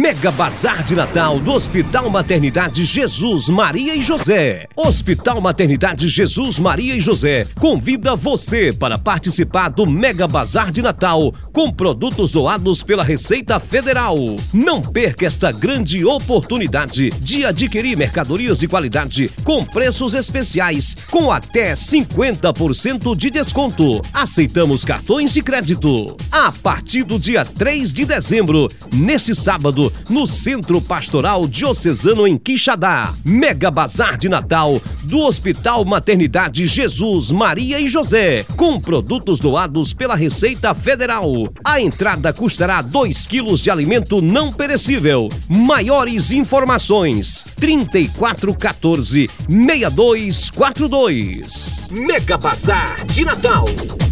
Mega Bazar de Natal do Hospital Maternidade Jesus, Maria e José. Hospital Maternidade Jesus, Maria e José convida você para participar do Mega Bazar de Natal com produtos doados pela Receita Federal. Não perca esta grande oportunidade de adquirir mercadorias de qualidade com preços especiais com até 50% de desconto. Aceitamos cartões de crédito. A partir do dia 3 de dezembro, neste sábado, no Centro Pastoral Diocesano em Quixadá. Mega Bazar de Natal do Hospital Maternidade Jesus, Maria e José, com produtos doados pela Receita Federal. A entrada custará 2 quilos de alimento não perecível. Maiores informações: 3414-6242. Mega Bazar de Natal.